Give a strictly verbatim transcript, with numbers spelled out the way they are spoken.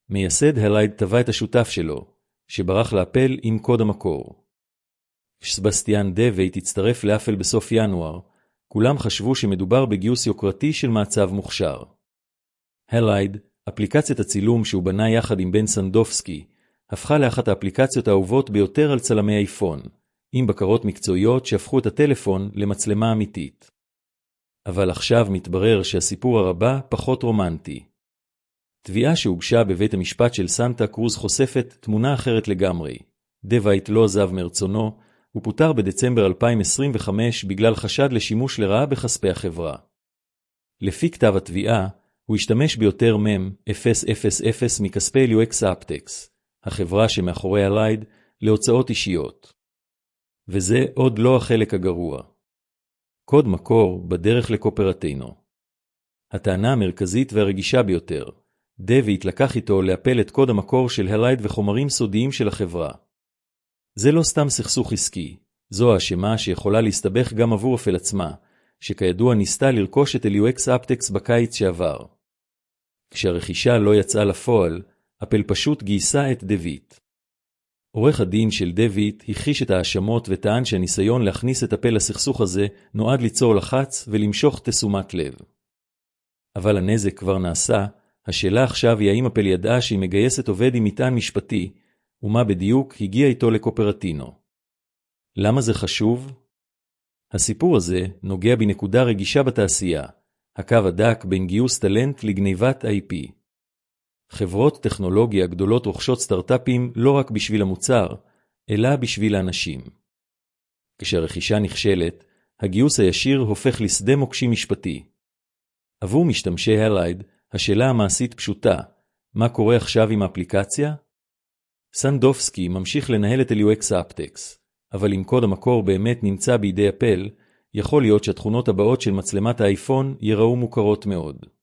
מייסד הלייד טבע את השותף שלו, שברח לאפל עם קוד המקור. כשסבסטיאן דווייט הצטרף לאפל בסוף ינואר, כולם חשבו שמדובר בגיוס יוקרתי של מעצב מוכשר. הלייד, אפליקציית הצילום שהוא בנה יחד עם בן סנדופסקי, הפכה לאחת האפליקציות האהובות ביותר על צלמי אייפון, עם בקרות מקצועיות שהפכו את הטלפון למצלמה אמיתית. אבל עכשיו מתברר שהסיפור הרבה פחות רומנטי. תביעה שהוגשה בבית המשפט של סנטה קרוז חושפת תמונה אחרת לגמרי. דווייט לא עזב מרצונו, הוא פוטר בדצמבר אלפיים עשרים וחמש בגלל חשד לשימוש לרעה בכספי החברה. לפי כתב התביעה, הוא השתמש ביותר מם אפס אפס אפס מכספי יו אקס אפטקס, החברה שמאחורי הלייד, להוצאות אישיות. וזה עוד לא החלק הגרוע. קוד מקור בדרך לקופרטינו. הטענה המרכזית והרגישה ביותר, דווייט לקח איתו להפל את קוד המקור של הלייד וחומרים סודיים של החברה. זה לא סתם סכסוך עסקי, זו האשמה שיכולה להסתבך גם עבור אפל עצמה, שכידוע ניסתה לרכוש את יו אקס אפטקס בקיץ שעבר. כשהרכישה לא יצאה לפועל, אפל פשוט גייסה את דווייט. עורך הדין של דווייט הכחיש את האשמות וטען שהניסיון להכניס את אפל לסכסוך הזה נועד ליצור לחץ ולמשוך תשומת לב. אבל הנזק כבר נעשה, השאלה עכשיו היא האם אפל ידעה שהיא מגייסת עובד עם מטען משפטי, ומה בדיוק הגיע איתו לקופרטינו. למה זה חשוב? הסיפור הזה נוגע בנקודה רגישה בתעשייה, הקו הדק בין גיוס טלנט לגניבת איי פי. חברות טכנולוגיה גדולות רוכשות סטארט-אפים לא רק בשביל המוצר, אלא בשביל האנשים. כשהרכישה נכשלת, הגיוס הישיר הופך לשדה מוקשים משפטי. עבור משתמשי הלייד, השאלה המעשית פשוטה, מה קורה עכשיו עם האפליקציה? סנדופסקי ממשיך לנהל את יו אקס אפטקס, אבל אם קוד המקור באמת נמצא בידי אפל, יכול להיות שהתכונות הבאות של מצלמת האייפון ייראו מוכרות מאוד.